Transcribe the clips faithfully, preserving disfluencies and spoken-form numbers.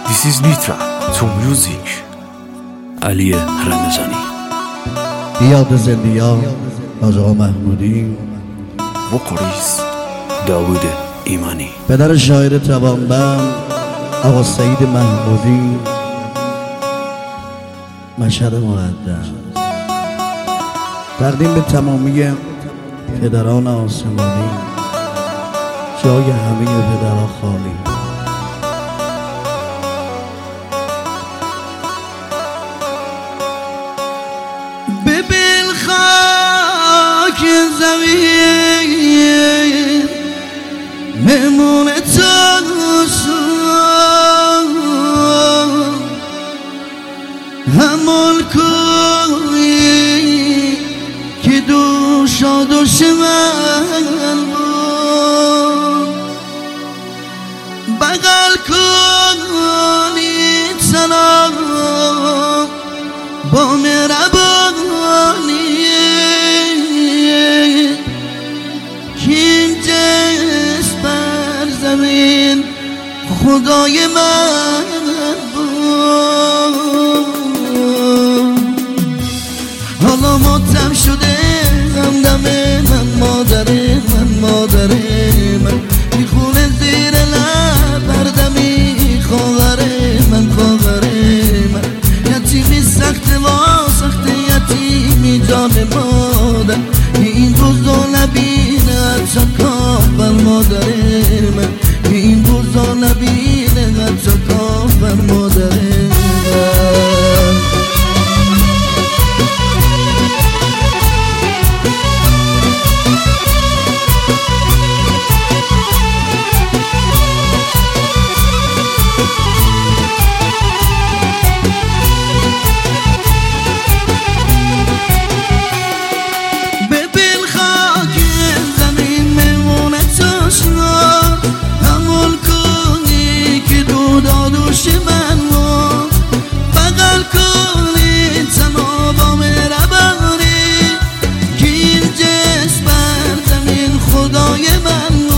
This is Nitra to music. علی رمضانی. یاد زندیا از آقا محمودی. Vocalist داوود ایمانی. پدر شاعر توانبند آقا سعید محمودی. مشهد مقدس. تقدیم به تمامی پدران آسمانی، جای همه پدرها خالی. ببین خاک زمین مهمون تو همون کوی که دوش و دوش من بود، بغل کنی سلام با مهربانی که اینجاست بر زمین خدای من بود. حالا ماتم شده همدم من، مادر من مادر من میخونه زیر لب بردمی خواهر من خواهر من، یتیمی سخت و سخت یتیمی جان مادر، این روزا نبینه حتی کافر مادر من، این روزا نبینه حتی کافر مادر من. من و بغل کنی تنها با مهربانی که این جسم بر زمین خدای من و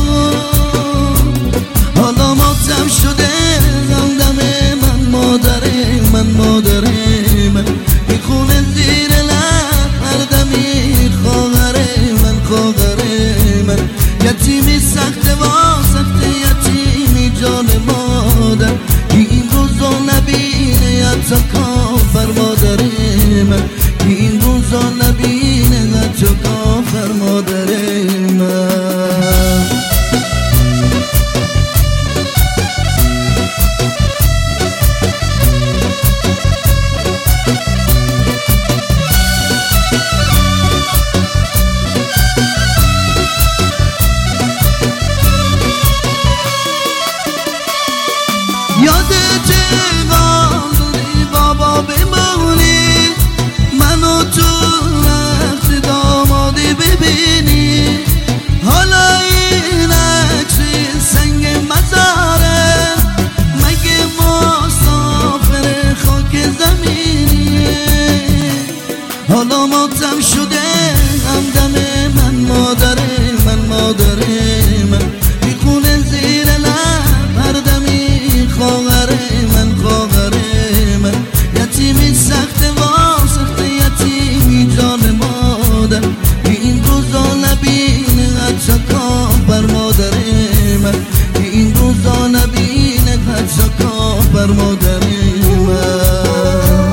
حالا ماتم شده غمدم من، مادر من مادر من میخونه زیر لب هردمی خواهر من خواهر من، یتیمی سخت و سخت یتیمی جان مادر، این روزا نبینه حتی کافر مادر من، این روزا نبینه حتی کافر مادر من. یادت قالی بابا بمونی، منو تو وقت دامادی ببینی، حالا این عکسی سنگ مزاره مگه مسافر خاک زمینیه، حالا ماتم شده همدم من، مادر من مادر من میخونه زیر لب هردمی خواهر من خواهر من، یتیمی سخت و سخت یتیمی جان مادر، این روزا نبینه حتی کافر مادر من، این روزا نبینه حتی کافر مادر من.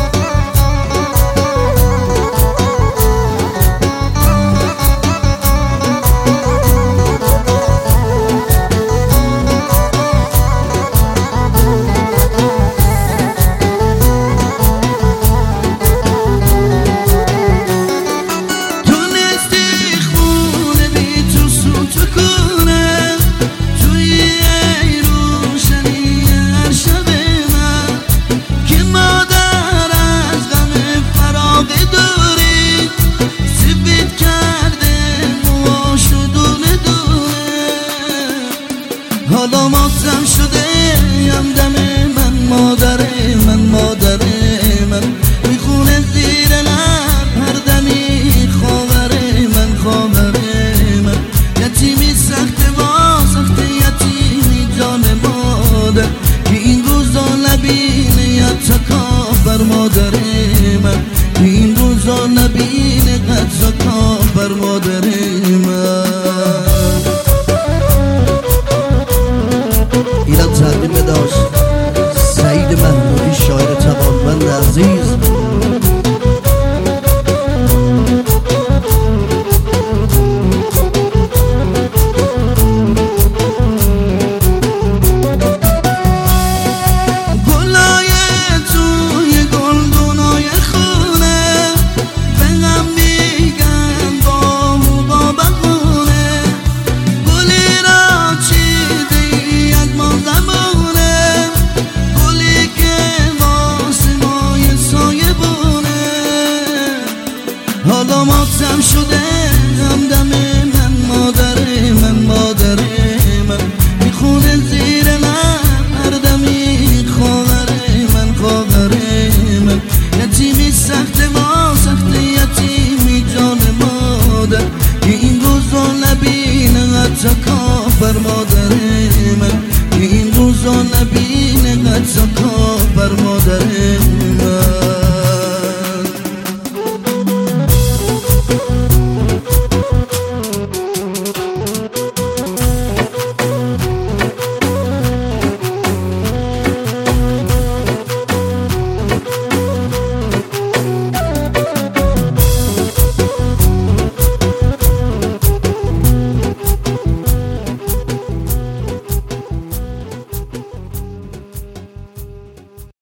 حالا ماتم شده همدم من، مادر من مادر من میخونه زیر لب هردمی خواهر من خواهر من، یتیمی سخت و سخت یتیمی جان مادر که این روزا فرماده